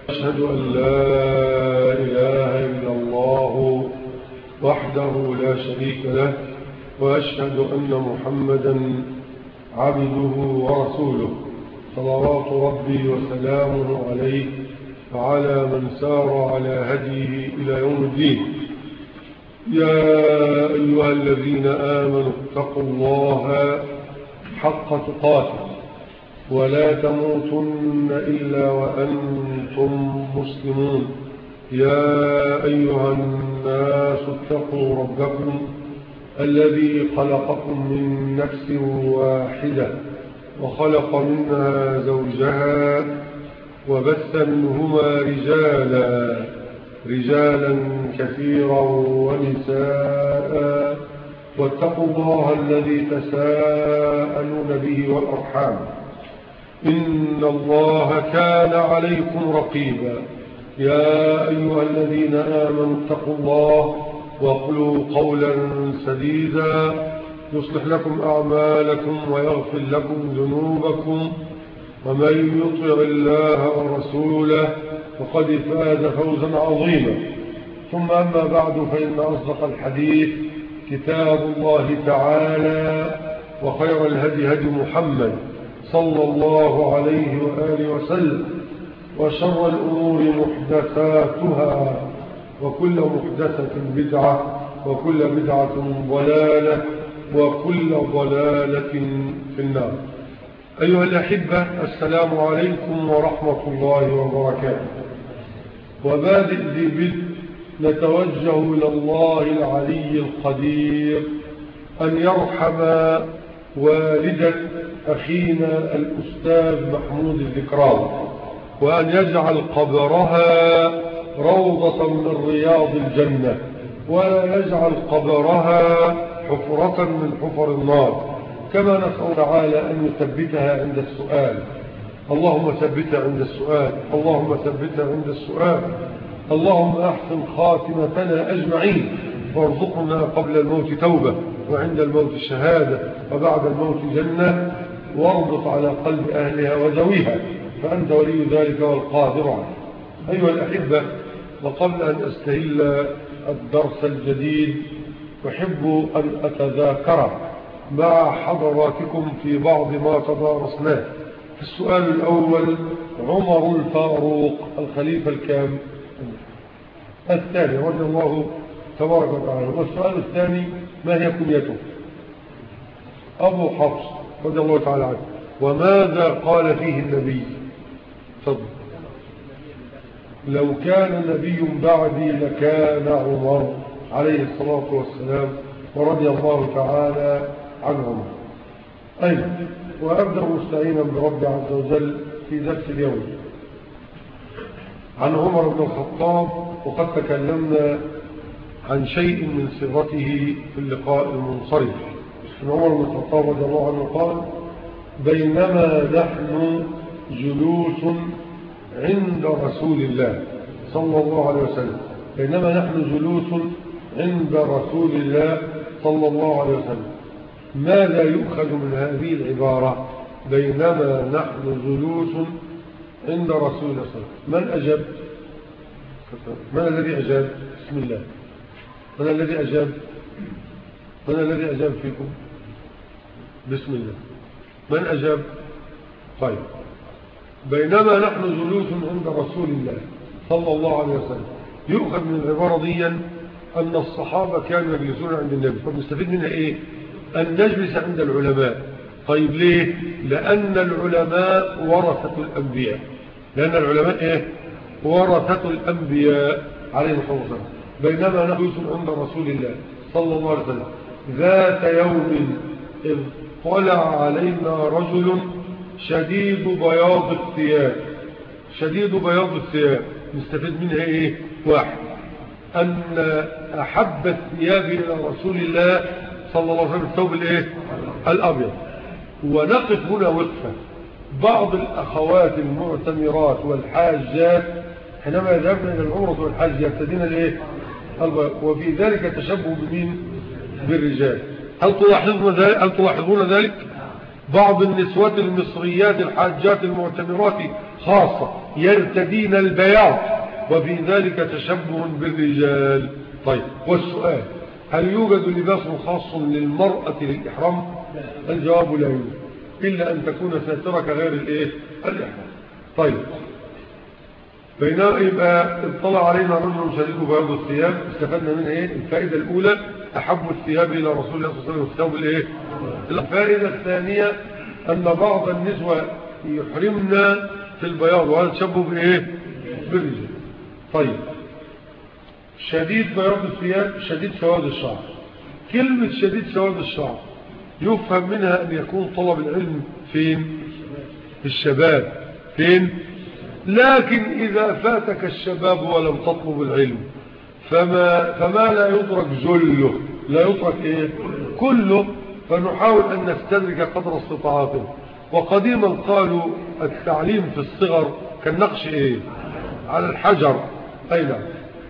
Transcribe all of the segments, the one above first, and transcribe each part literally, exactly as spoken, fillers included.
أشهد أن لا إله إلا الله وحده لا شريك له، وأشهد أن محمدا عبده ورسوله، صلوات ربي وسلامه عليه وعلى من سار على هديه إلى يوم الدين. يا أيها الذين آمنوا اتقوا الله حق تقاته ولا تموتن إلا وأنتم مسلمون. يا أيها الناس اتقوا ربكم الذي خلقكم من نفس واحدة وخلق منها زوجها وبث منهما رجالا رجالا كثيرا ونساء، واتقوا الله الذي تساءلون به والأرحام إن الله كان عليكم رقيبا. يا أيها الذين آمنوا اتقوا الله وقولوا قولا سديدا يصلح لكم أعمالكم ويغفر لكم ذنوبكم، ومن يطع الله ورسوله فقد فاز فوزا عظيما. ثم أما بعد، فإن أصدق الحديث كتاب الله تعالى، وخير الهدي هدي محمد صلى الله عليه وآله وسلم، وشر الأمور محدثاتها، وكل محدثة بدعة، وكل بدعة ضلالة، وكل ضلالة في النار. أيها الأحبة، السلام عليكم ورحمة الله وبركاته. وبادئ ذي بدء نتوجه إلى الله العلي القدير أن يرحم والدة أخينا الأستاذ محمود الذكراوي، وأن يجعل قبرها روضة من رياض الجنة، ولا يجعل قبرها حفرة من حفر النار، كما نسأل تعالى أن يثبتها عند السؤال. اللهم ثبتها عند السؤال، اللهم ثبتها عند السؤال. اللهم أحسن خاتمتنا أجمعين، وارزقنا قبل الموت توبة، وعند الموت شهادة، وبعد الموت جنة، واربط على قلب أهلها وذويها، فأنت ولي ذلك والقادر عنه. أيها الأحبة، وقبل أن أستهل الدرس الجديد أحب أن أتذاكر مع حضراتكم في بعض ما تدارسناه. السؤال الأول: عمر الفاروق الخليفة الكام الثاني رضي الله تبارك وتعالى. والسؤال الثاني: ما هي كنيته؟ أبو حفص رضي الله تعالى عنه. وماذا قال فيه النبي؟ تفضل. لو كان نبي بعدي لكان عمر عليه الصلاة والسلام، ورضي الله تعالى عنهم. أيضا وأبدأ مستعينا برب عز وجل في درس اليوم عن عمر بن الخطاب، وقد تكلمنا عن شيء من سيرته في اللقاء المنصرف. عمر بن الخطاب رضي الله عنه قال: بينما نحن جلوس عند رسول الله صلى الله عليه وسلم بينما نحن جلوس عند رسول الله صلى الله عليه وسلم ماذا يؤخذ من هذه العبارة؟ بينما نحن جلوس عند رسول الله صلى الله عليه وسلم. من أجاب؟ من الذي أجاب؟ بسم الله. من الذي أجاب؟ من الذي أجاب فيكم؟ بسم الله. من أجاب؟ طيب. بينما نحن جلوس عند رسول الله صلى الله عليه وسلم، يؤخذ من العبارة دي أن الصحابة كانوا يجلسون عند النبي. فنستفيد منها إيه؟ أن نجلس عند العلماء. طيب ليه؟ لأن العلماء ورثة الأنبياء. لأن العلماء إيه؟ ورثة الأنبياء عليه الصلاة والسلام. بينما نحن جلوس عند رسول الله صلى الله عليه وسلم ذات يوم إذ طلع علينا رجل شديد بياض الثياب. شديد بياض الثياب نستفيد منها ايه؟ واحد: ان احب الثياب الى رسول الله صلى الله عليه وسلم الثوب الايه؟ الابيض. ونقف هنا وقفه. بعض الاخوات المعتمرات والحاجات حينما يذهبن الى العمره والحج يرتدين الايه؟ البياض، وفي ذلك تشبه بمين؟ بالرجال. هل تلاحظون ذلك؟ هل تلاحظون ذلك؟ بعض النسوات المصريات الحاجات المعتمرات خاصة يرتدين البياض، وفي ذلك تشبه بالرجال. طيب، والسؤال: هل يوجد لباس خاص للمرأة للإحرام؟ الجواب لا يوجد، إلا أن تكون ساترة كغير الإيه؟ الإحرام. طيب، بينما يبقى اطلع علينا رجل شديد بياض الثياب، استفدنا منها ايه؟ الفائدة الأولى: أحب الثياب إلى رسول الله صلى الله عليه وسلم الثوب الايه؟ الفائدة الثانية أن بعض النسوة يحرمنا في البياض، وهذا تشبه بايه؟ بالرجال. طيب، شديد بياض الثياب شديد سواد الشعر. كلمة شديد سواد الشعر يفهم منها أن يكون طلب العلم فين؟ في الشباب. فين؟ لكن إذا فاتك الشباب ولم تطلب العلم فما, فما لا يدرك جله لا يدرك إيه؟ كله، فنحاول أن نستدرك قدر استطاعته. وقديما قالوا التعليم في الصغر كالنقش إيه؟ على الحجر. أي نعم.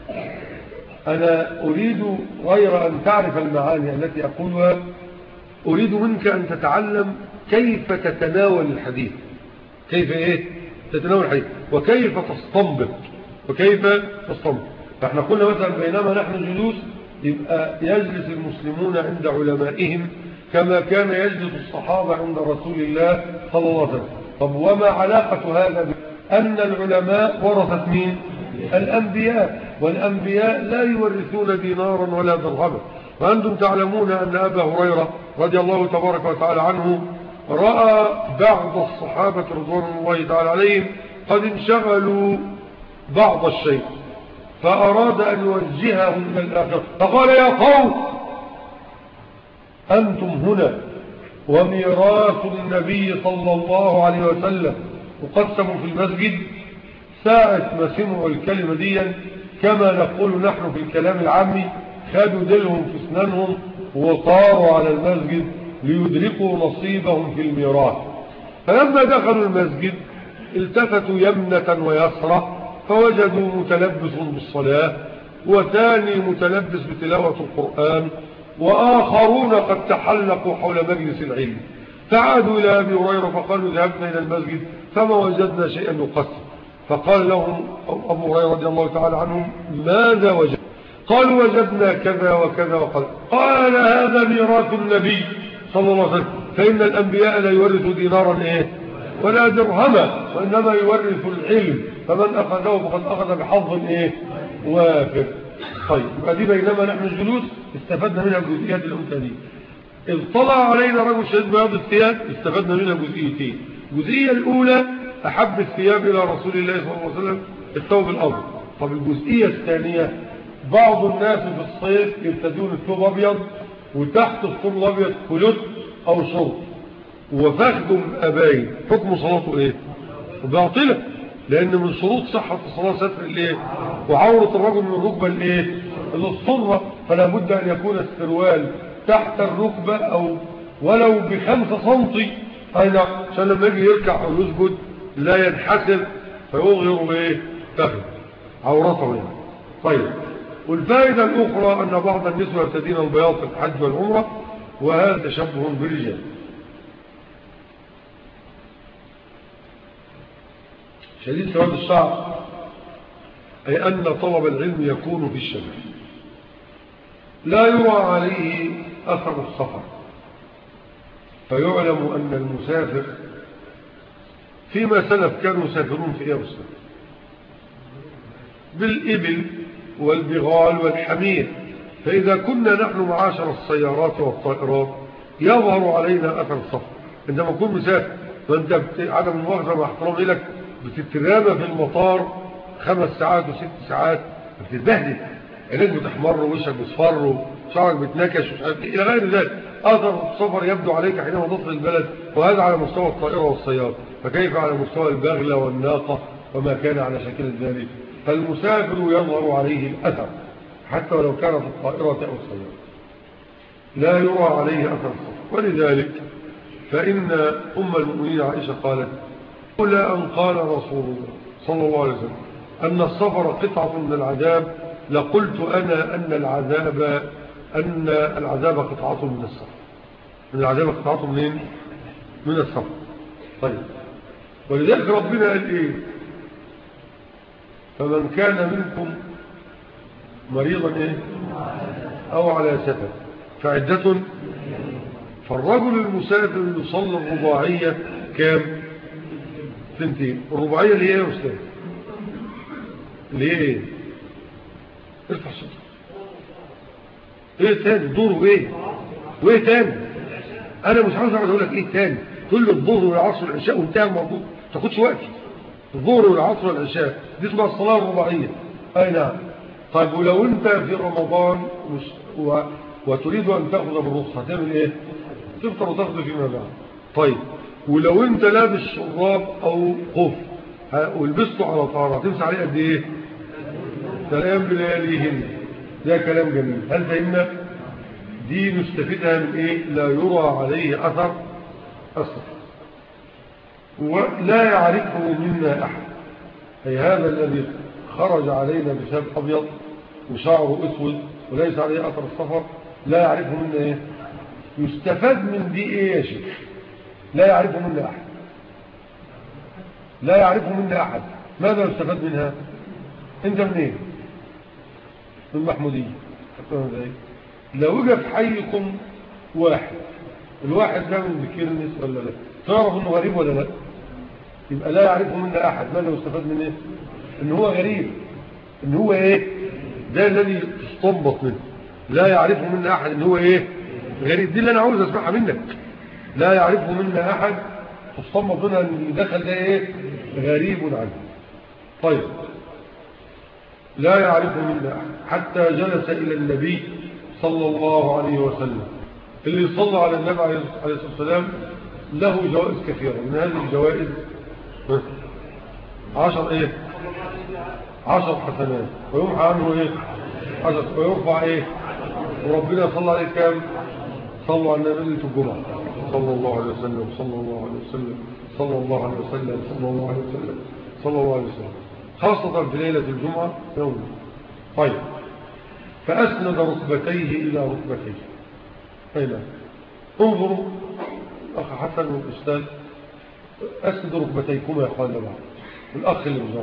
أنا أريد غير أن تعرف المعاني التي أقولها، أريد منك أن تتعلم كيف تتناول الحديث، كيف إيه؟ تتناول الحديث، وكيف تستنبط وكيف تستنبط. فاحنا قلنا مثلا بينما نحن جلوس يبقى يجلس المسلمون عند علمائهم كما كان يجلس الصحابة عند رسول الله صلى الله عليه وسلم. طب وما علاقة هذا بأن العلماء ورثت مين؟ الأنبياء، والأنبياء لا يورثون دينارا ولا درهما. وأنتم تعلمون أن أبا هريرة رضي الله تبارك وتعالى عنه رأى بعض الصحابة رضوان الله تعالى عليهم قد انشغلوا بعض الشيء، فأراد أن يوجههم إلى الآخرة، فقال: يا قوم، أنتم هنا وميراث النبي صلى الله عليه وسلم وقسموا في المسجد. ساعة ما سمعوا الكلمة دي كما نقول نحن في الكلام العامي خدوا ديلهم في اسنانهم وطاروا على المسجد ليدركوا نصيبهم في الميراث. فلما دخلوا المسجد التفتوا يمنة ويسرة فوجدوا متلبس بالصلاة، وثاني متلبس بتلاوة القرآن، وآخرون قد تحلقوا حول مجلس العلم. فعادوا إلى أبي هريرة فقالوا: ذهبنا إلى المسجد فما وجدنا شيئا نقسم. فقال لهم أبو هريرة رضي الله تعالى عنهم: ماذا وجد؟ قالوا: وجدنا كذا وكذا وقال. قال: هذا ميراث النبي صلى الله عليه وسلم، فإن الأنبياء لا يورثوا دينارا إيه ولا درهما، وإنما يورث العلم، فمن أخذه فقد أخذ بحظ إيه وافر. طيب، هذه بينما نحن جلوس استفدنا منها الجزئيات الأولى. إذ طلع علينا رجل شديد بياض الثياب استفدنا منها جزئيتين. الجزئية الأولى: أحب الثياب إلى رسول الله صلى الله عليه وسلم الثوب الأبيض. طب الجزئية الثانية: بعض الناس في الصيف يرتدون الثوب أبيض وتحت الثوب الأبيض كلوت أو شرط وفخذ أباين، حكم صلاته إيه؟ باطلة، لأن من شروط صحة الصلاة ستر الإيه؟ وعورة الرجل من الركبة الإيه؟ الصرة، فلا بد أن يكون السروال تحت الركبة أو ولو بخمسة سنتي، أيضا عشان لما يجي يركع أو يسجد لا ينحسر فيظهر إيه؟ فخذ عورته يعني. طيب، والفائدة الأخرى أن بعض النسوة يرتدين البياض في الحج والعمرة، وهذا تشبه بالرجال. شديد سواد الشعر أي أن طلب العلم يكون في الشباب، لا يرى عليه أثر السفر، فيعلم أن المسافر فيما سلف كانوا يسافرون في أيام السفر بالإبل والبغال والحمير، فإذا كنا نحن معاشر السيارات والطائرات يظهر علينا أثر السفر. عندما نكون مسافر وأنت عدم المؤاخذة مع احترامي لك بتترامى في المطار خمس ساعات وست ساعات بتتبهدل، عينيك بتحمر ووشك بيصفر وشعرك بتنكش إلى غير ذلك. أثر السفر يبدو عليك حينما تصل البلد، وهذا على مستوى الطائرة والسيارة، فكيف على مستوى البغلة والناقة وما كان على شكل ذلك؟ فالمسافر يظهر عليه الأثر حتى ولو كان في الطائرة أو السيارة، لا يرى عليه أثر السفر. ولذلك فإن أم المؤمنين عائشة قالت: لولا أن قال رسول الله صلى الله عليه وسلم أن السفر قطعة من العذاب لقلت أنا أن العذاب أن العذاب قطعة من السفر. من العذاب قطعة منين؟ من السفر. طيب ولذلك ربنا قال ايه؟ فمن كان منكم مريضا ايه او على سفر فعدة. فالرجل المسافر يصلي الرباعية كام؟ ثنتين. الرباعية اللي هي ايه يا استاذ؟ اللي هي ايه؟ ارفع صوتك. ايه تاني؟ دوره ايه؟ وايه تاني؟ انا مش عاوز اقول لك ايه تاني. كل الظهر والعصر والعشاء وانتهى الموضوع، ما تاخدش وقتي. الظهر والعصر والعشاء دي اسمها الصلاه الرباعيه. اي نعم. طيب ولو انت في رمضان و... وتريد ان تاخذ بالرخصه هتعمل ايه؟ تفطر وتاخذ فيما بعد. طيب ولو انت لابس شراب او خف ولبسته على طهاره هتمسح عليه قد ايه؟ سلام بلياليهن. ده كلام جميل. هل فهمنا؟ دي نستفيدها من ايه؟ لا يرى عليه اثر السفر ولا يعرفه منا احد. اي هذا الذي خرج علينا بثياب ابيض وشعره اسود وليس عليه اثر السفر لا يعرفه منا ايه؟ يستفاد من دي ايه يا شيخ؟ لا يعرفه منا احد. لا يعرفه منا احد. ماذا يستفاد منها؟ انت منين؟ إيه؟ من محمودية. لو وجد في حيكم واحد، الواحد ده من بكيرنس ولا لا، تعرف انه غريب ولا لا؟ يبقى لا يعرفه منا احد. ماذا يستفاد من ايه؟ ان هو غريب. ان هو ايه؟ ده الذي تستنبط منه. لا يعرفه منا احد ان هو ايه؟ غريب. دي اللي انا عاوز اسمعها منك. لا يعرفه منا احد تستنبط منها ان اللي دخل ده ايه؟ غريب عنه. طيب لا يعرفه منا احد حتى جلس الى النبي صلى الله عليه وسلم. اللي صلى على النبي عليه الصلاه والسلام له جوائز كثيره. من هذه الجوائز عشر ايه؟ عشر حسنات ويمحى عنه ايه؟ عشر ويرفع ايه؟ وربنا صلى عليه كام؟ صلوا على النبي في الجمعه صلى الله عليه وسلم صلى الله عليه وسلم صلى الله عليه وسلم صلى الله عليه وسلم صلى الله عليه وسلم خاصة في ليلة الجمعة يوم. طيب فأسند ركبتيه إلى ركبتيه. أين انظروا الأخ حسن والأستاذ أسند ركبتيكم يا أخوان بعض الأخ اللي بزرع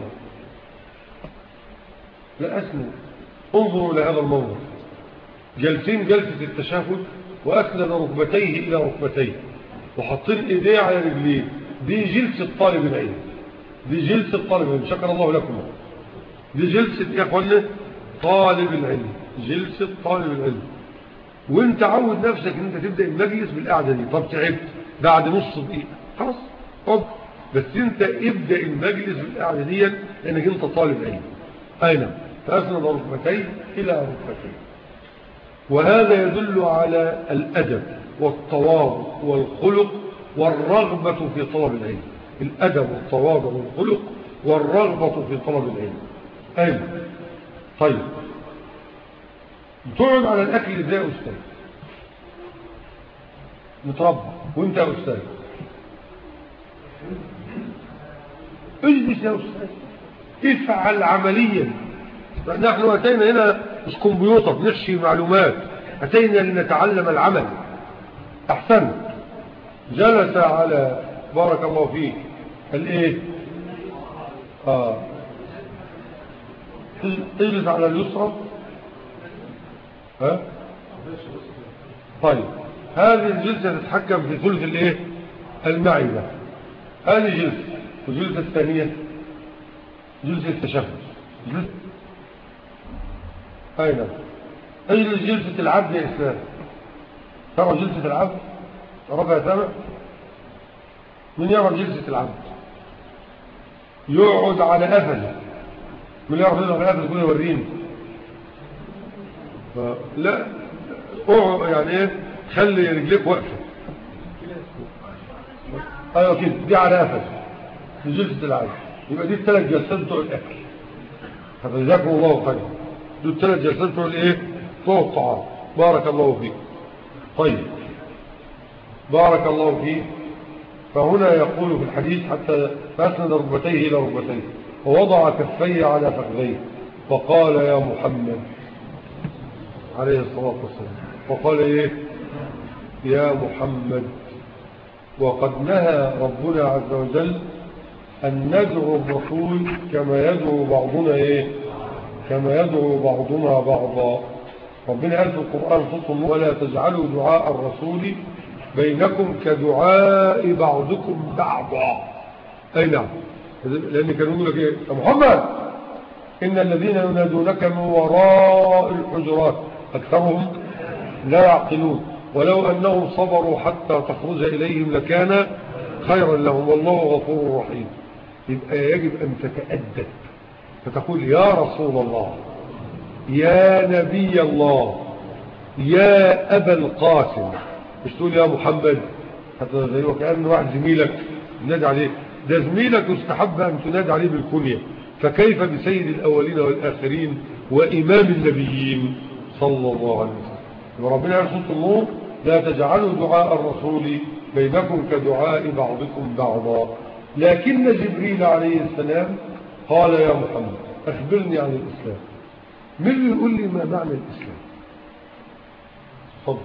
لا أسند. انظروا إلى هذا المنظر جلسين جلسة التشهد وأسند ركبتيه إلى ركبتيه وحطين إيديه على رجليه. دي جلسة طالب العلم. دي جلسة طالب العلم. شكر الله لكم. دي جلسة يا أخوانا طالب العلم. جلسة طالب العلم. وانت عود نفسك ان انت تبدأ المجلس بالقعدة دي. طب تعبت بعد نص دقيقة خلاص طب بس انت ابدأ المجلس بالقعدة دي لانك انت طالب علم. اين فأسند ركبتيه الى ركبتيه. وهذا يدل على الأدب والتواضع والخلق والرغبة في طلب العلم. الأدب والتواضع والخلق والرغبة في طلب العلم. أين طيب تقعد على الأكل ازاي يا أستاذ؟ متربى وانت يا أستاذ اجلس يا أستاذ افعل عمليا. نحن أتينا هنا مش كمبيوتر نحشي معلومات. أتينا لنتعلم العمل. أحسن جلس على بارك الله فيك الايه اه اجلس على اليسرى. ها طيب هذه الجلسة تتحكم في ثلث الايه المعدة. هذه جلسة. والجلسة الثانية جلسة التشهد. جلسة اين اجلس جلسة العبد يا اسلام. ترى جلسة العبد ربع سامع. من يرى جلسة العبد يقعد على قفل. من يعرف يقعد على قفل يقول يوريني. لا اقعد يعني ايه خلي رجليك واقفه. ايوه كده دي على قفل في جلسة العبد. يبقى دي الثلاث جلسات بتوع الاكل. فجزاكم الله خيرا. دول الثلاث جلسات بتوع الايه بتوع الطعام. بارك الله فيك. طيب بارك الله فيك. فهنا يقول في الحديث حتى فأسند ركبتيه إلى ركبتيه ووضع كفيه على فخذيه فقال يا محمد عليه الصلاة والسلام. فقال إيه يا محمد وقد نهى ربنا عز وجل أن ندعو الرسول كما يدعو بعضنا إيه؟ كما يدعو بعضنا بعضا. ربنا قال في القرآن خصوصا ولا تجعلوا دعاء الرسول بينكم كدعاء بعضكم بعضا. أي نعم، لأن كانوا يقول لك إيه يا محمد إن الذين ينادونك من وراء الحجرات أكثرهم لا يعقلون ولو أنهم صبروا حتى تخرج إليهم لكان خيرا لهم والله غفور رحيم. يبقى يجب أن تتأدب فتقول يا رسول الله، يا نبي الله، يا أبا القاسم، مش تقول يا محمد حتى زي وكأن واحد زميلك تنادي عليه، ده زميلك يستحب أن تنادي عليه بالكنية، فكيف بسيد الأولين والآخرين وإمام النبيين صلى الله عليه وسلم. وربنا يرسول النور لا تجعلوا دعاء الرسول بينكم كدعاء بعضكم بعضا. لكن جبريل عليه السلام قال يا محمد أخبرني عن الإسلام. من اللي يقول لي ما معنى الإسلام؟ فضل.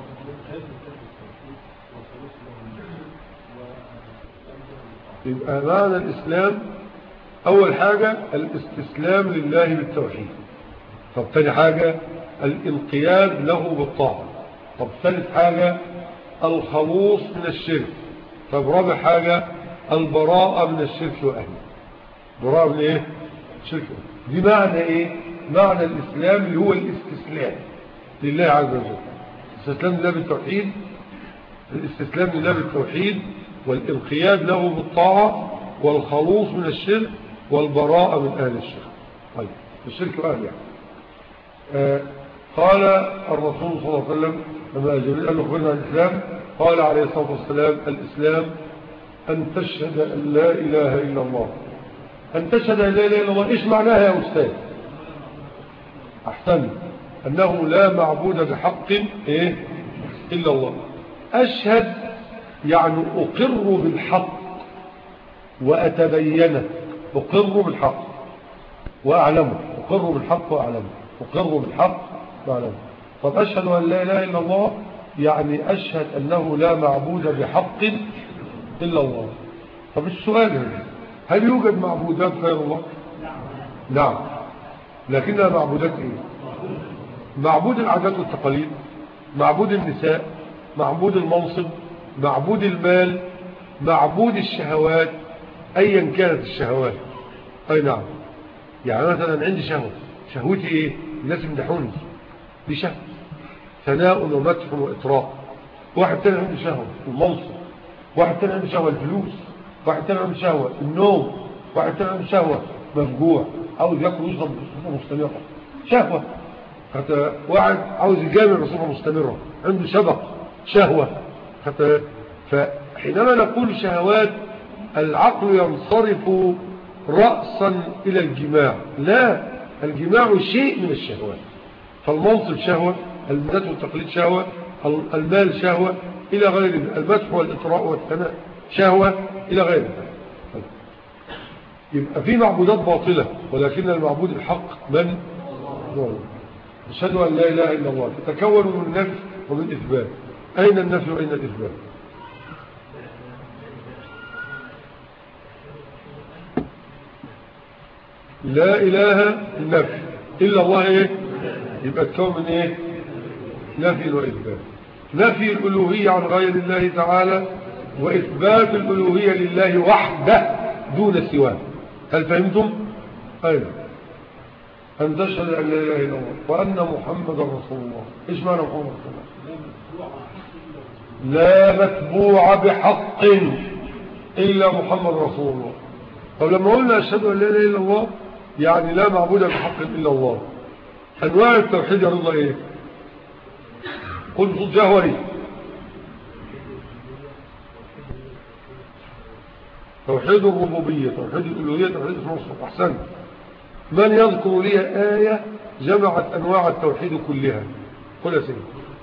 يبقى معنى الإسلام أول حاجة الاستسلام لله بالتوحيد. طب ثاني حاجة الانقياد له بالطاعة. طب ثالث حاجة الخلوص من الشرك. طب رابع حاجة البراءة من الشرك وأهله. براءة من ايه؟ الشرك وأهله. دي معنى ايه؟ معنى الإسلام اللي هو الاستسلام لله عز وجل. الاستسلام لله بالتوحيد، الاستسلام لله بالتوحيد والانقياد له بالطاعة والخلوص من الشرك والبراءة من أهل الشرك. طيب الشرك وأهله يعني. آه قال الرسول صلى الله عليه وسلم لما جبريل قال له أخبرنا عن الإسلام قال عليه الصلاة والسلام الإسلام أن تشهد أن لا إله إلا الله. أن تشهد أن لا إله إلا الله إيش معناها يا أستاذ؟ أحسن، أنه لا معبود بحق إيه؟ إلا الله. أشهد يعني أقر بالحق وأتبينه. أقر بالحق وأعلمه. أقر بالحق وأعلمه. أقر بالحق وأعلمه. طب أشهد أن لا إله إلا الله يعني أشهد أنه لا معبود بحق إلا الله. طب السؤال هنا هل يوجد معبودات غير الله؟ نعم، لكنها معبودات إيه؟ معبود العادات والتقاليد، معبود النساء، معبود المنصب، معبود المال، معبود الشهوات أيا كانت الشهوات. أي نعم، يعني مثلا عندي شهوة، شهوتي إيه؟ الناس يمدحوني، دي شهوة، ثناء ومدح وإطراء. واحد تاني عنده شهوة المنصب، واحد تاني عنده شهوة الفلوس، واحد تاني عنده شهوة النوم، واحد تاني عنده شهوة مفجوع عاوز ياكل ويشرب بصفة مستمرة، شهوة. حتى واحد عاوز يجامل بصفة مستمرة عنده شبق، شهوة. حتى فحينما نقول شهوات العقل ينصرف رأسا إلى الجماع، لا، الجماع شيء من الشهوات. فالمنصب شهوة، المدح والتقليد شهوة، المال شهوة إلى غير ذلك، المدح والإطراء والثناء شهوة إلى غير ذلك. يبقى في معبودات باطلة ولكن المعبود الحق من؟ الله. أشهد أن لا إله إلا الله تتكون من النفي ومن إثبات. أين النفي وأين الإثبات؟ لا إله النفي إلا الله إيه؟ يبقى تكون من إيه؟ نفي وإثبات. نفي الألوهية عن غير الله تعالى وإثبات الألوهية لله وحده دون سواه. هل فهمتم؟ أين أن تشهد أن لا إله إلا الله وأن محمد رسول الله. إيش معنى محمد رسول الله؟ لا متبوع بحق إلا محمد رسول الله. طب لما قلنا أشهد أن لا إله إلا الله يعني لا معبود بحق إلا الله. أنواع التوحيد يا رضا إيه؟ قل صوت جهوري. توحيد الربوبية، توحيد الألوهية، توحيد اسم الله. أحسن. من يذكر لي آية جمعت أنواع التوحيد كلها؟ قل يا سيدي.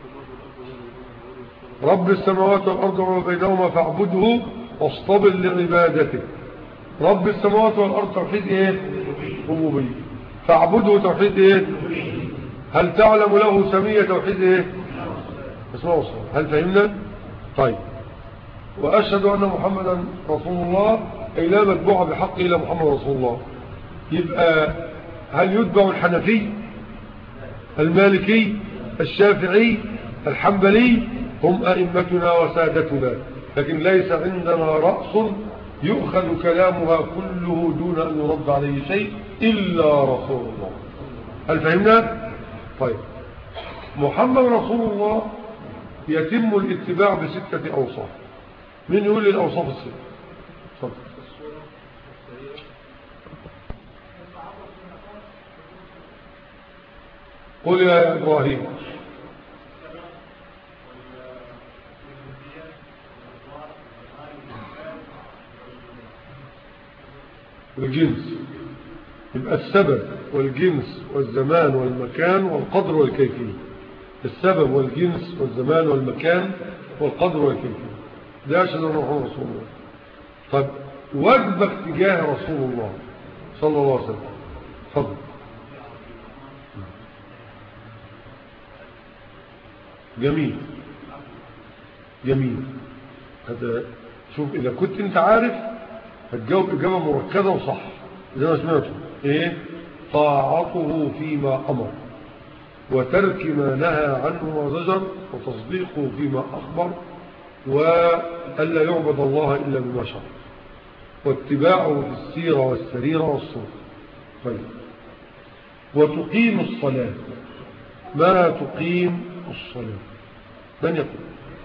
رب السماوات والأرض وما بينهما فاعبده واصطبر لعبادته. رب السماوات والأرض توحيد إيه؟ ربوبية. فاعبده توحيد إيه؟ هل تعلم له سمية توحيد إيه؟ اسمه وصف. هل فهمنا؟ طيب وأشهد أن محمدا رسول الله أي لا متبوع بحق إلا محمد رسول الله. يبقى هل يتبع الحنفي المالكي الشافعي الحنبلي؟ هم أئمتنا وسادتنا، لكن ليس عندنا رأس يؤخذ كلامها كله دون أن يرد عليه شيء إلا رسول الله. هل فهمنا؟ طيب، محمد رسول الله يتم الاتباع بستة أوصاف. من يقول لي الأوصاف الستة؟ صدق. قل يا إبراهيم. الجنس، يبقى السبب والجنس والزمان والمكان والقدر والكيفية. السبب والجنس والزمان والمكان والقدر والكيفية، ده أشهد أن محمد رسول الله. طب واجبك تجاه رسول الله صلى الله عليه وسلم. تفضل. جميل جميل. هذا شوف، إذا كنت أنت عارف هتجاوب إجابة مركزة وصح زي ما سمعته. إيه؟ طاعته فيما أمر، وترك ما نهى عنه وزجر، وتصديقه فيما أخبر، وألا يعبد الله إلا بما شرع، واتباعه في السيرة والسريرة والصوت. طيب، وتقيم الصلاة. ما تقيم الصلاة؟ من يقول؟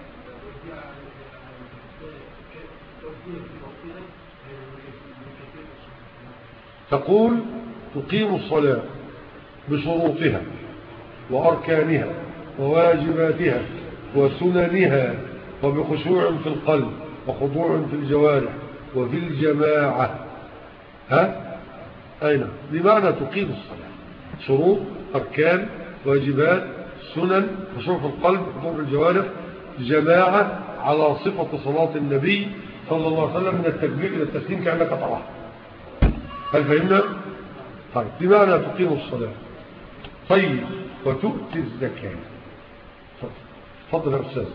تقول تقيم الصلاة بشروطها وأركانها وواجباتها وسننها، وبخشوع في القلب وخضوع في الجوارح وفي الجماعة. ها؟ أين؟ بمعنى تقيم الصلاة، شروط، أركان، واجبات، سنن، خشوع في القلب، خضوع في الجوارح، جماعة، على صفة صلاة النبي صلى الله عليه وسلم من التكبير إلى التسليم كأنك تراه. هل فهمنا؟ طيب، بمعنى تقيم الصلاة. طيب، وتؤتي الزكاة. تفضل يا أستاذ،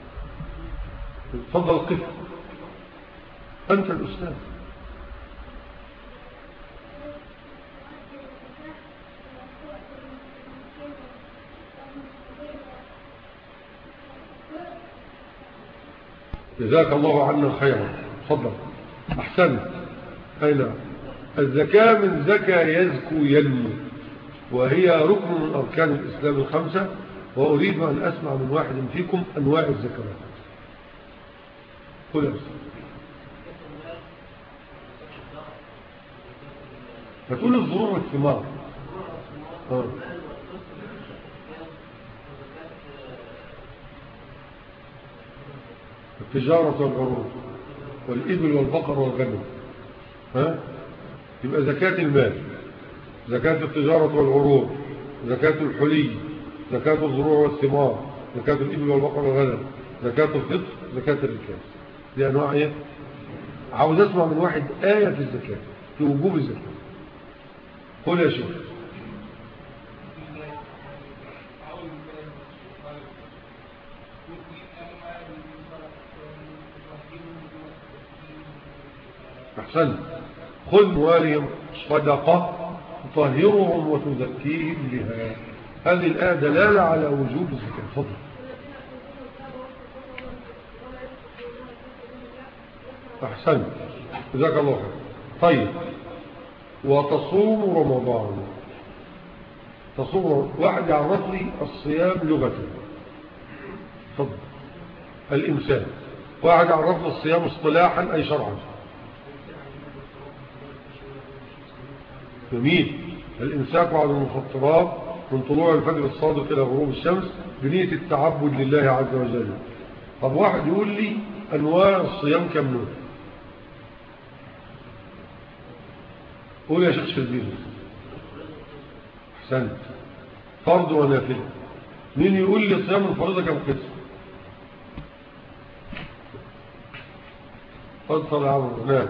تفضل قف، أنت الأستاذ. جزاك الله عنا خيرا. تفضل. أحسنت. أين؟ الزكاة من زكى يزكو ينمو، وهي ركن من أركان الإسلام الخمسة. وأريد أن أسمع من واحد فيكم أنواع الزكاة. قل يا أستاذ. فتقول الزروع والثمار. آه. التجارة والعروض والإبل والبقر والغنم. ها؟ يبقى زكاة المال، زكاة التجارة والعروض، زكاة الحلي، زكاة الزروع والثمار، زكاة الإبل والبقر والغنم، زكاة الفطر، زكاة الركاز. دي أنواع إيه؟ عاوز أسمع من واحد آية في الزكاة، في وجوب الزكاة. قول يا شيخ. أحسن. خذ موالهم صدقة تطهرهم وتزكيهم بها. هذه الآية دلالة على وجوب الزكاة. فضل. أحسن، جزاك الله خير. طيب، وتصوم رمضان. تصوم، واحد يعرف لي الصيام لغة. فضل. الإمساك. واحد يعرف لي الصيام اصطلاحا أي شرعا. جميل. الإمساك بعد المفطرات من طلوع الفجر الصادق إلى غروب الشمس بنية التعبد لله عز وجل. طب واحد يقول لي أنواع الصيام كم نوع؟ قول يا شيخ شربيني. أحسنت. فرض ونافلة. مين يقول لي صيام الفريضة كم قسم؟ فضل يا عمرو. نعم.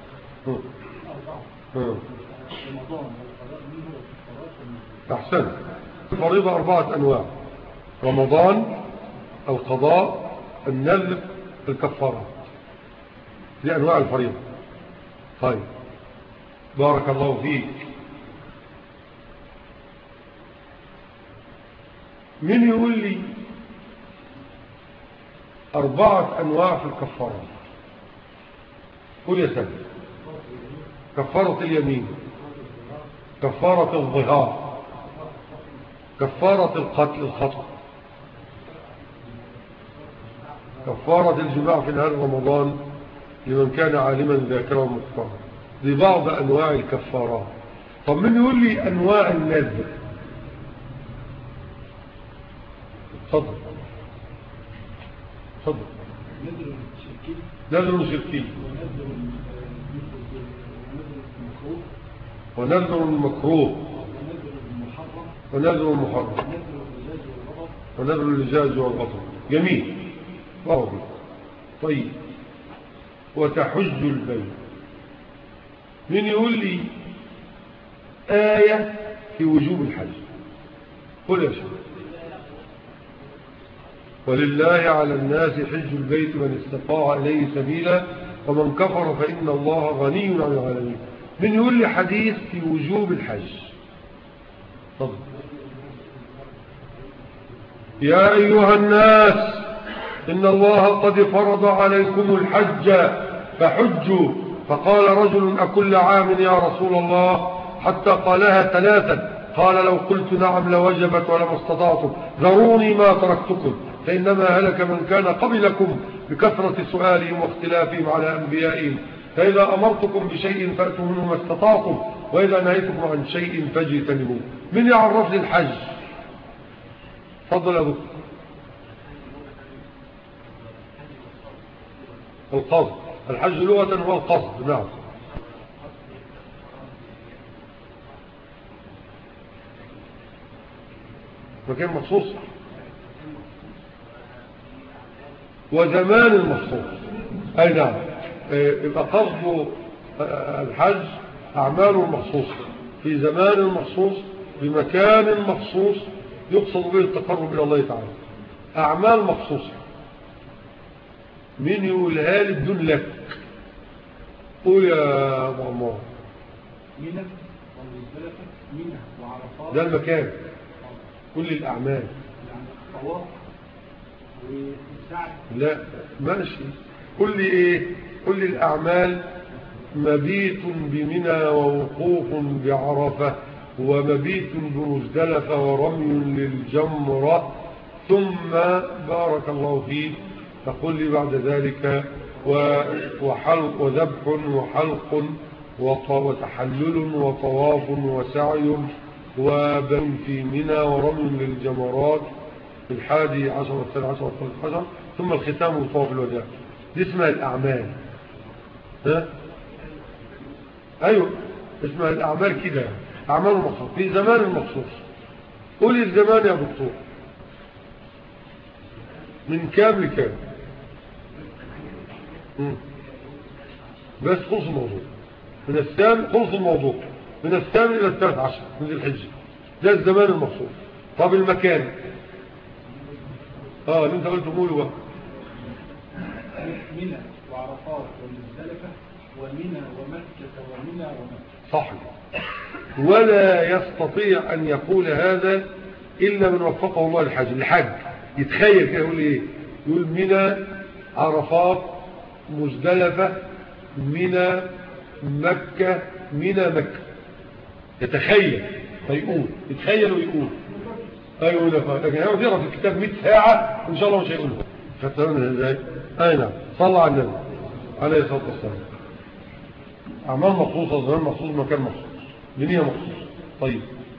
أحسن. الفريضة أربعة أنواع: رمضان، القضاء، النذر، الكفارة. دي أنواع الفريضة. طيب بارك الله فيك. من يقول لي أربعة أنواع في الكفارة؟ قول يا سيدي. كفارة اليمين، كفارة الظهار، كفارة القتل الخطأ، كفارة الجماع في نهار رمضان لمن كان عالما ذاكرا مذكرا. دي بعض أنواع الكفارات. طب من يقول لي أنواع النذر؟ تفضل تفضل. نذر شركي ونذر المكروه ونذر المحرم ونذر اللجاج والغضب. جميل. واضح. طيب وتحج البيت. من يقول لي آية في وجوب الحج؟ قل يا شيخ. ولله على الناس حج البيت من استطاع إليه سبيلا ومن كفر فإن الله غني عن العالمين. من يقول لي حديث في وجوب الحج؟ طبعا. يا أيها الناس إن الله قد فرض عليكم الحج فحجوا. فقال رجل أكل عام يا رسول الله؟ حتى قالها ثلاثا. قال لو قلت نعم لوجبت ولما استطعتم ذروني ما تركتكم فإنما هلك من كان قبلكم بكثرة سؤالهم واختلافهم على أنبيائهم. فإذا أمرتكم بشيء فأتوا منه ما استطعتم وإذا نهيتكم عن شيء فاجتنبوه. من يعرف لي الحج؟ تفضل يا دكتور. القصد. الحج لغة هو القصد. نعم. مكان مخصوص وزمان المخصوص. أي نعم. يبقى قصد الحج أعمال مخصوصة في زمان مخصوص بمكان مخصوص يقصد به التقرب إلى الله تعالى. أعمال مخصوصة. مين يقولها لي بدون لك؟ قول يا أبو عمار. منى والمزدلفة منى وعرفات. ده المكان. كل الأعمال. الطواف والسعي. لا ماشي. كل إيه؟ كل الأعمال. مبيت بمنى ووقوف بعرفة ومبيت بمزدلفة ورمي للجمرة ثم بارك الله فيك تقول لي بعد ذلك وحلق وذبح وحلق وتحلل وطواف وسعي وبن في منى ورمي للجمرات في الحادي عشر والثاني عشر والثالث عشر ثم الختام وطواف الوداع. دي اسمها الأعمال. ها؟ أيوة اسمها الأعمال كده. أعمال مخصوص في زمان المخصوص. قولي الزمان يا دكتور من كام لكام؟ بس خلص الموضوع. من الثامن خلص الموضوع من الثامن إلى الثالث عشر من ذي الحجة. ده الزمان المخصوص. طب المكان اه اللي انت قلت قوله بقى. منى وعرفات والمزدلفة ومنى ومكة ومنى ومكة. صح. ولا يستطيع أن يقول هذا إلا من وفقه الله الحج. الحج يتخيل كده يقول إيه؟ يقول منى عرفات مزدلفة منى مكة منى مكة. يتخيل فيقول يتخيل ويقول. أيوه لا لكن هو يقرأ في الكتاب مئة ساعة إن شاء الله مش هيقولها. فترونها إزاي؟ أي نعم. صلى على النبي عليه الصلاة والسلام. أعمال مخصوصة زمان مخصوص مكان مخصوص بنية مخصوص. طيب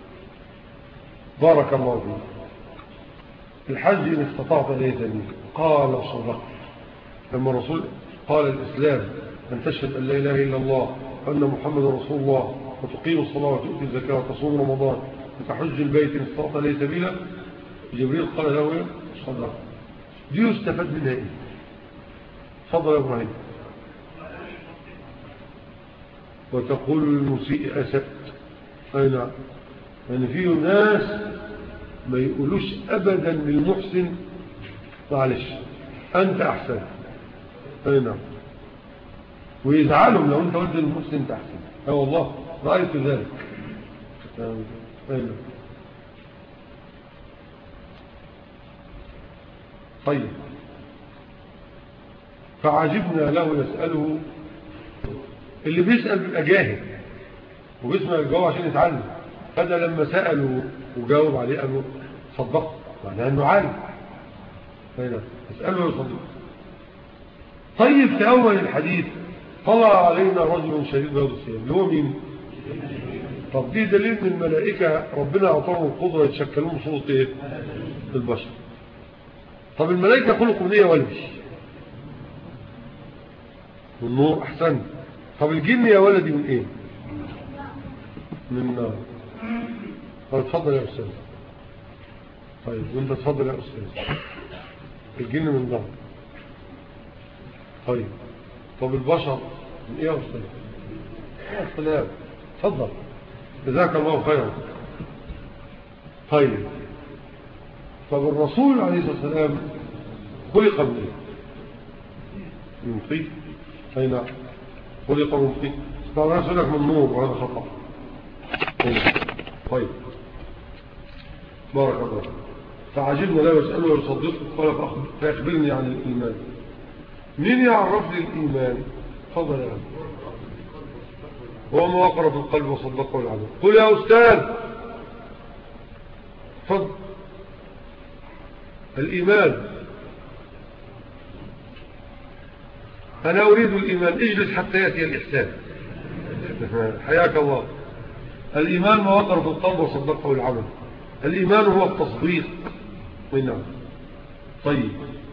بارك الله فيك. الحج إن استطعت إليه سبيلا. قال صدق. لما الرسول قال الإسلام أن تشهد أن لا إله إلا الله وأن محمد رسول الله وتقيم الصلاة وتؤتي الزكاة وتصوم رمضان وتحج البيت إن استطعت إليه سبيلا. جبريل قال له صدق. دي يستفاد منها إيه؟ تفضل يا إبراهيم. وتقول المسيء أسأت. أي نعم. يعني فيه ناس ما يقولوش أبدا للمحسن معلش أنت أحسن. أي نعم. ويزعلهم لو انت قلت المسلم تحسن. اه والله رأيت ذلك. طيب فعجبنا له يسأله. اللي بيسأل بيبقى جاهل وبيسمع الجواب عشان يتعلم، فده لما سأله وجاوب عليه قالوا صدقت، معناه انه عالم. اسأله ويصدق. طيب في أول الحديث طلع علينا رجل شديد بياض الثياب، اللي هو مين؟ طب دي دليل من الملائكة ربنا أعطاهم القدرة يتشكلون بصورة ايه؟ البشر. طب الملائكة خلقوا من ايه يا ولدي؟ من نور. أحسن. طب الجن يا ولدي من ايه؟ من نار. طب اتفضل يا أستاذ. طيب وانت اتفضل يا أستاذ. الجن من نار. طيب طب البشر من ايه يا أستاذ؟ يا سلام. اتفضل جزاك الله خيرا. طيب طب الرسول عليه الصلاة والسلام خلق من ايه؟ من طين. اي نعم خلق من طين. طب انا اسالك من نور وهذا خطأ. طيب بارك الله. فعجبنا لا يسأله ويصدقه. قال فأخبرني عن الإيمان. مين يعرف لي الإيمان؟ تفضل يا عم. هو ما وقر في القلب وصدقه العمل. قل يا أستاذ. تفضل. الإيمان أنا أريد الإيمان. اجلس حتى يأتي الإحسان. حياك الله. الإيمان ما وقر في القلب وصدقه العمل. الإيمان هو التصديق. نعم. طيب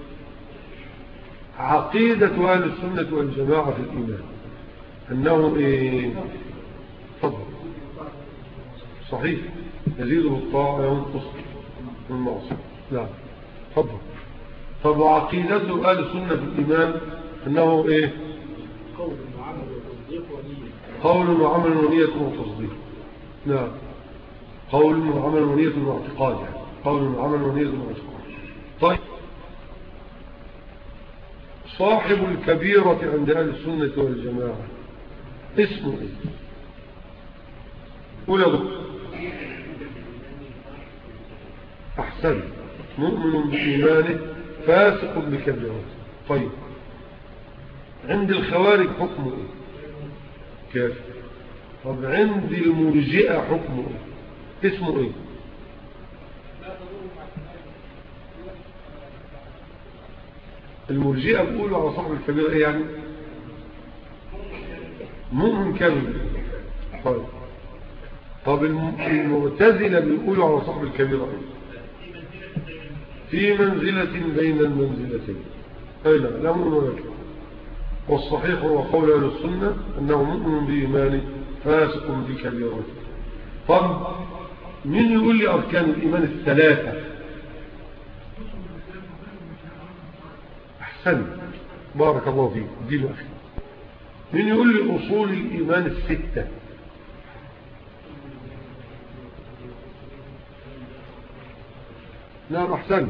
عقيدة أهل السنة والجماعة في الإيمان أنه إيه؟ فضل صحيح يزيد بالطاعة وينقص بالمعصية. نعم فضل. طب عقيدة أهل السنة في الإيمان أنه إيه؟ قول وعمل وتصديق ونية. قول وعمل ونية وتصديق. نعم قول وعمل ونية واعتقاد. يعني قول وعمل ونية واعتقاد. طيب صاحب الكبيرة عند أهل السنة والجماعة اسمه ايه؟ قول يا دكتور. أحسن. مؤمن بإيمانه فاسق بكبيرته. طيب عند الخوارج حكمه ايه؟ كافر. طب عند المرجئة حكمه ايه؟ اسمه ايه؟ المرجئة بيقولوا على صاحب الكبيرة ايه يعني؟ مؤمن كامل. طيب طب المعتزلة بيقولوا على صاحب الكبيرة ايه؟ في منزلة بين المنزلتين. اين لا مؤمن لك. والصحيح هو قول اهل السنة انه مؤمن بإيمانه فاسق بكبيرته. طب مين يقول لي اركان الايمان الثلاثة؟ أحسن. بارك الله فيك. دي الأخير. مين يقول لي أصول الإيمان الستة؟ نعم أحسن.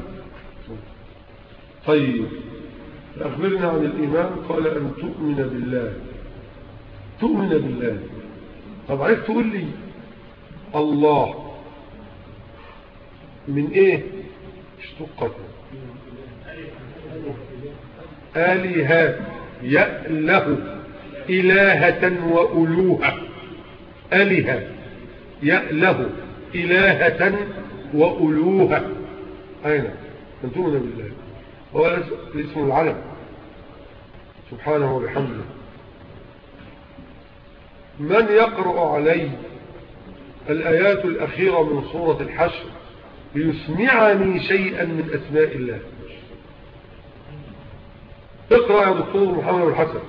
طيب أخبرنا عن الإيمان. قال أن تؤمن بالله. تؤمن بالله. طب عايز تقول لي الله من إيه؟ اشتقت آلهة يأله إلهة وألوهة. آلهة يأله إلهة وألوهة. أين أن تؤمن بالله. هو اسم العلم سبحانه وبحمده. من يقرأ علي الآيات الأخيرة من سورة الحشر ليسمعني شيئا من أسماء الله؟ اقرأ يا دكتور محمد الحسن.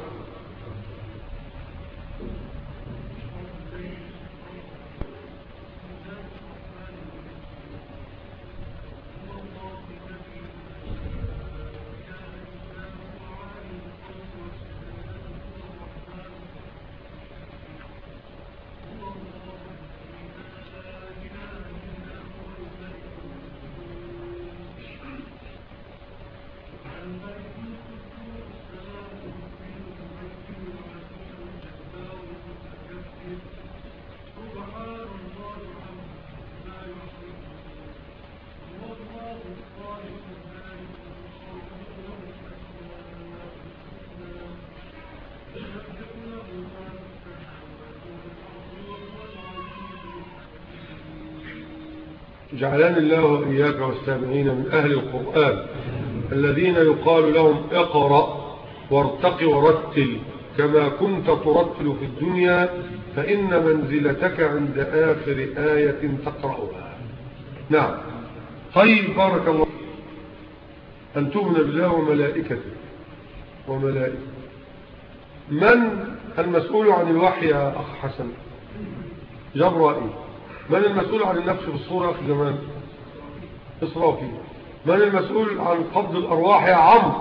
جعلني الله وإياك والسامعين من أهل القرآن الذين يقال لهم اقرأ وارتق ورتل كما كنت ترتل في الدنيا فإن منزلتك عند آخر آية تقرأها. نعم. طيب بارك الله أن تؤمن بالله وملائكته وملائكته. من المسؤول عن الوحي يا أخ حسن؟ جبرائيل. من المسؤول عن النفس في الصورة أخي زمان؟ إسرافيل. من المسؤول عن قبض الأرواح يا عمرو؟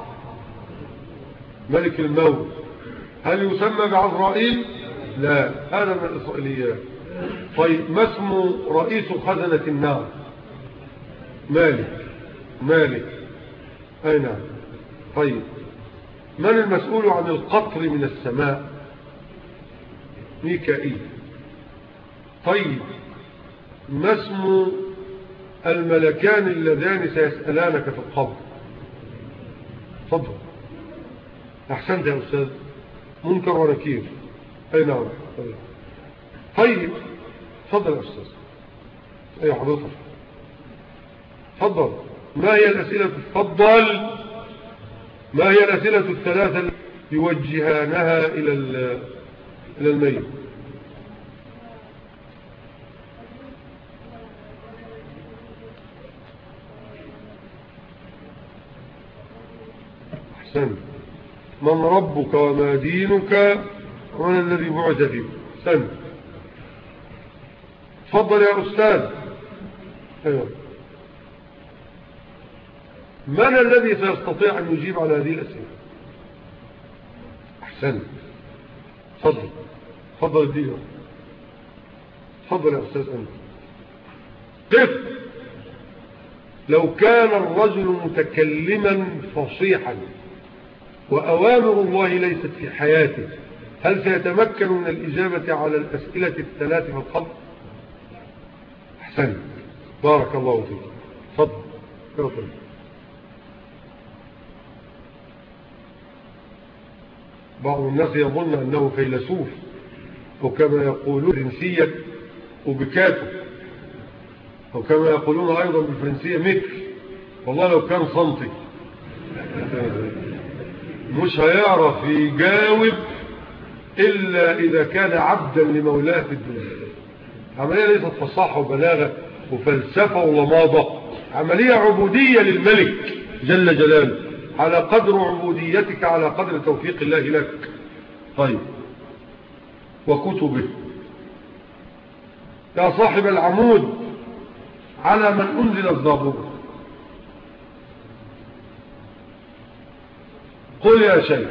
ملك الموت. هل يسمى بعزرائيل؟ لا، هذا من الإسرائيليات. طيب ما اسم رئيس خزنة النار؟ مالك. مالك. أي نعم. طيب من المسؤول عن القطر من السماء؟ ميكائيل. طيب ما اسم الملكان اللذان سيسألانك في القبر؟ تفضل. أحسنت يا أستاذ. منكر ونكير. أي نعم. طيب تفضل يا أستاذ. أي حضرتك تفضل. ما هي الأسئلة؟ تفضل. ما هي الأسئلة الثلاثة يوجهانها إلى إلى الميت؟ أحسن. من ربك وما دينك ومن الذي بعث فيك؟ أحسن. تفضل يا أستاذ. أيوة. من الذي سيستطيع أن يجيب على هذه الأسئلة؟ أحسن. تفضل. تفضل الدين. تفضل يا أستاذ أنت. قف. لو كان الرجل متكلما فصيحا وأوامر الله ليست في حياته هل سيتمكن من الإجابة على الأسئلة الثلاث في القبر؟ أحسن. بارك الله فيك. تفضل. تفضل. بعض الناس يظن أنه فيلسوف وكما يقولون فرنسية وبكاته وكما يقولون أيضا بالفرنسية متر. والله لو كان صمتي مش هيعرف يجاوب إلا إذا كان عبدا لمولاه في الدنيا. عملية ليست فصاحة وبلاغة وفلسفة ولماضة، عملية عبودية للملك جل جلاله على قدر عبوديتك على قدر توفيق الله لك. طيب وكتبه يا صاحب العمود على من أنزل الزبور؟ قل يا شيخ.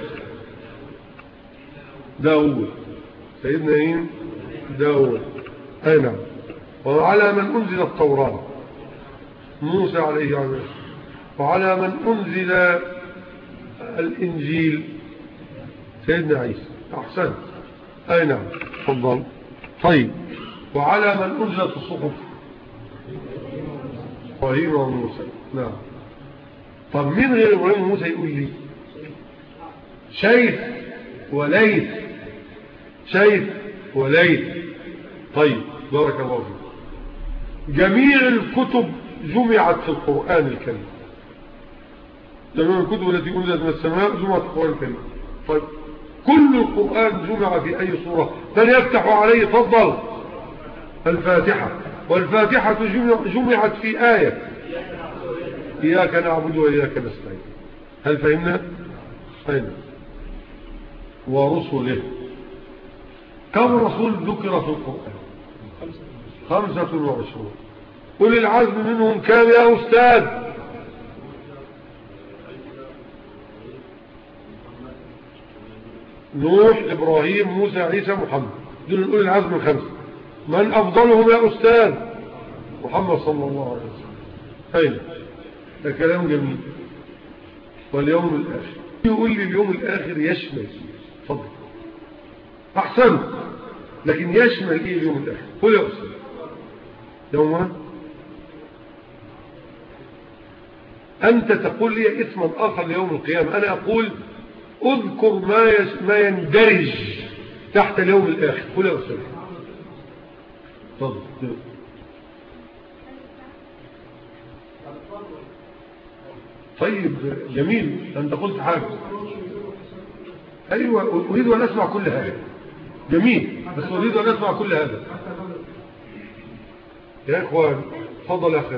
داود. سيدنا ايه؟ داود. اي نعم. وعلى من أنزل التوراة؟ موسى عليه السلام. وعلى من أنزل الإنجيل؟ سيدنا عيسى. أحسن. أي نعم. تفضل. طيب وعلى من أنزلت الصحف؟ إبراهيم وموسى. نعم. طب مين غير إبراهيم وموسى يقول لي؟ شايف وليث. شايف وليث. طيب بارك الله فيك. جميع الكتب جمعت في القرآن الكريم. جميع الكتب التي أنزلت من السماء جمعت في القرآن الكريم. طيب كل القرآن جمع في أي صورة؟ من يفتح عليه؟ تفضل. الفاتحة. والفاتحة جمعت في آية إياك نعبد وإياك نستعين. هل فهمنا؟ أين؟ ورسله. كم رسول ذكر في القرآن؟ خمسة وعشرون. قل العزم منهم كام يا أستاذ؟ نوح، إبراهيم، موسى، عيسى، محمد. دول نقول العزم الخمسة. من أفضلهم يا أستاذ؟ محمد صلى الله عليه وسلم. أين؟ ده كلام جميل. واليوم الآخر يقول لي اليوم الآخر يشمل. فضل. أحسن. لكن يشمل إيه اليوم الآخر؟ قل يا أستاذ. يوم أنت تقول لي اسما آخر ليوم القيامة، أنا أقول أذكر ما ما يندرج تحت اليوم الآخر. قل يا أستاذ. تفضل. طيب جميل، أنت قلت حاجة. أيوة أريد أن أسمع كل هذا. جميل، بس أريد أن أسمع كل هذا يا إخوان. تفضل يا أخي.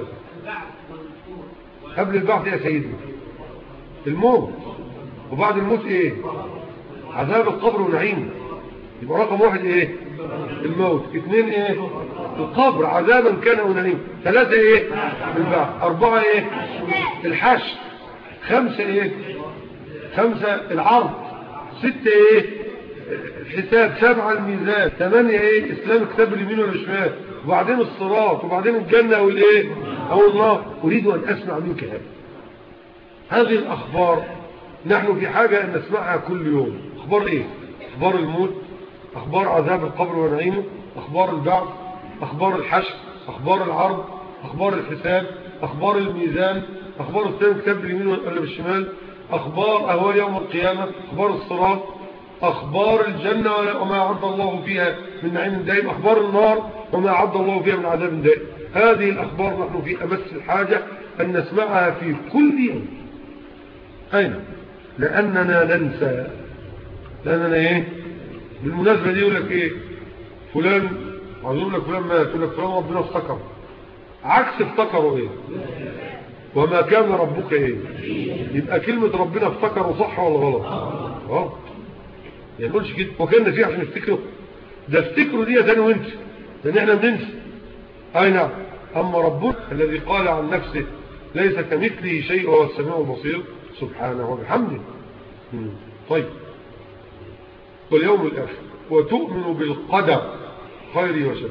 قبل البعث يا سيدي الموت، وبعد الموت إيه؟ عذاب القبر ونعيم. يبقى رقم واحد إيه؟ الموت. اثنين إيه؟ القبر عذابا كان أو نعيم. ثلاثة إيه؟ البعث. أربعة إيه؟ الحشر. خمسة إيه؟ خمسة العرض. ستة إيه؟ الحساب. سبعة الميزان. ثمانية إيه؟ إسلام كتاب اليمين والشمال. وبعدين الصراط، وبعدين الجنة أو الإيه؟ أو النار. أريد أن أسمع منك هذا. هذه الأخبار نحن في حاجة أن نسمعها كل يوم. أخبار إيه؟ أخبار الموت، أخبار عذاب القبر ونعيمه، أخبار البعث، أخبار الحشر، أخبار العرض، أخبار الحساب، أخبار الميزان، أخبار السلام كتاب اليمين ولا بالشمال، أخبار أهوال يوم القيامة، أخبار الصراط، أخبار الجنة وما أعد الله فيها من نعيم دائم، أخبار النار وما أعد الله فيها من عذاب دائم. هذه الأخبار نحن في أمس الحاجة أن نسمعها في كل يوم. أين؟ لأننا ننسى. لأننا إيه؟ بالمناسبة دي يقول لك إيه؟ فلان عايزين لك فلان مات، يقول لك فلان ربنا افتكر. عكس افتكروا إيه؟ وما كان ربك إيه؟ يبقى كلمة ربنا افتكروا صح ولا غلط؟ اه يعني يقولش كده وكان فيه عشان نفتكره. ده افتكروا دي تاني وانت، لأن احنا بننسى. أي نعم. أما ربك الذي قال عن نفسه ليس كمثله شيء وهو السميع البصير سبحانه وبحمده. طيب، واليوم الآخر وتؤمن بالقدر خير وشر.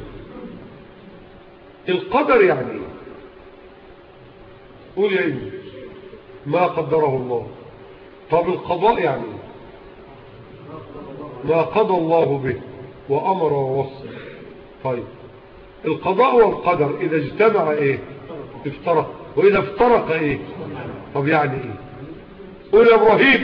القدر يعني ايه؟ قول يا ابني. ما قدره الله. طب القضاء يعني ايه؟ ما قضى الله به وأمر ووصى. طيب القضاء والقدر إذا اجتمع ايه؟ افترق. وإذا افترق ايه؟ طب يعني ايه؟ قول يا إبراهيم.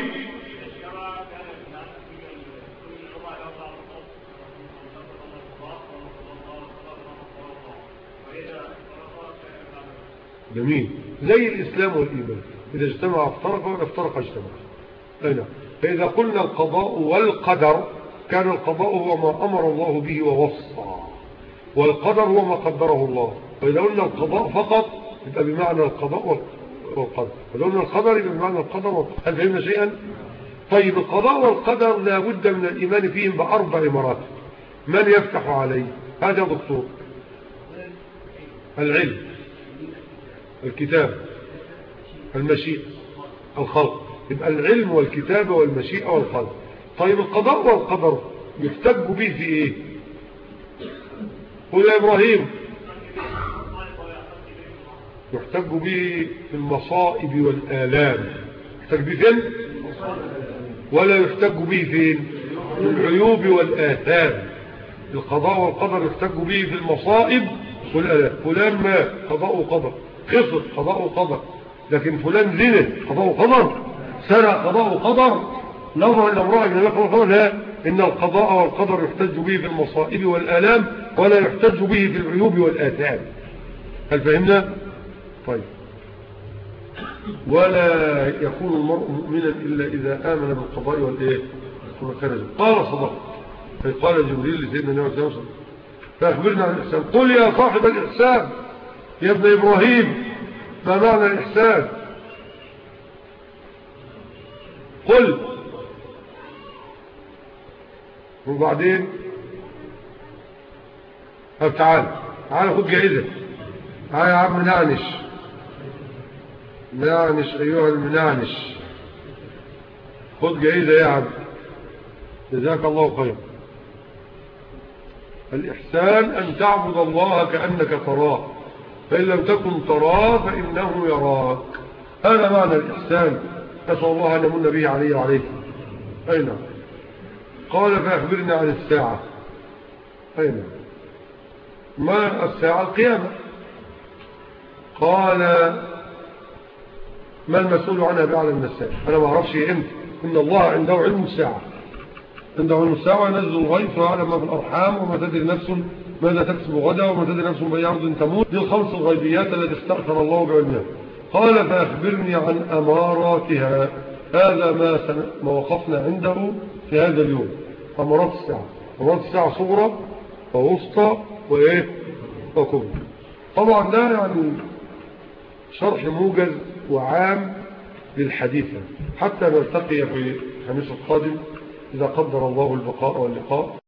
جميل. زي الإسلام والإيمان، إذا اجتمع افترق وإذا افترق اجتمع. أين؟ فإذا قلنا القضاء والقدر كان القضاء هو ما أمر الله به ووصى، والقدر هو ما قدره الله. وإذا قلنا القضاء فقط يبقى بمعنى القضاء والقدر، وإذا قلنا القدر يبقى بمعنى القدر والقدر. هل فهمنا شيئا؟ طيب القضاء والقدر لا بد من الإيمان فيهم بأربع مراتب. من يفتح عليه؟ هذا دكتور. العلم، الكتاب، المشيئة، الخلق. يبقى العلم والكتابة والمشيئة والخلق. طيب القضاء والقدر يحتج به في ايه؟ قل يا إبراهيم. يحتج به في المصائب والآلام. يحتج به فين؟ ولا يحتج به فين؟ في العيوب والآثام. القضاء والقدر يحتج به في المصائب والآلام. فلان مات قضاء وقدر، خسر قضاء وقدر. لكن فلان زنت قضاء وقدر، سرق قضاء وقدر، نظر إلى امرأة من قضاء وقدر. لا، إن القضاء والقدر يحتج به في المصائب والآلام ولا يحتج به في العيوب والآثام. هل فهمنا؟ طيب. ولا يكون المرء مؤمنا إلا إذا آمن بالقضاء والإيه والقدر. قال صدق. فقال جبريل لسيدنا النبي صلى الله عليه وسلم فأخبرنا عن الإحسان. قل يا صاحب الإحسان يا ابن إبراهيم ما معنى الإحسان؟ قل. وبعدين طب تعال تعال خد جائزة. تعال يا عم نعنش نعنش أيها المنعنش، خد جائزة يا عم، جزاك الله خير. الإحسان أن تعبد الله كأنك تراه، فإن لم تكن تراه فإنه يراك. هذا معنى الإحسان. نسأل الله أن يمن به علي وعليك. أين؟ قال فأخبرنا عن الساعة. أين؟ ما الساعة؟ القيامة. قال ما المسؤول عنها بأعلم من الساعة؟ أنا ما أعرفش إمتى. إن الله عنده علم الساعة، عنده علم الساعة ينزل الغيث ويعلم ما في الأرحام وما تدري نفس ماذا تكسب غدا وما تدري نفس بأي أرض تموت. دي الخمس الغيبيات التي استأثر الله بعلمها. قال فأخبرني عن أماراتها. هذا ما, ما وقفنا عنده في هذا اليوم. أمارات الساعة، أمارات الساعة صغرى ووسطى وإيه وكبرى. طبعا ده يعني شرح موجز وعام للحديث، حتى نلتقي في الخميس القادم إذا قدر الله البقاء واللقاء.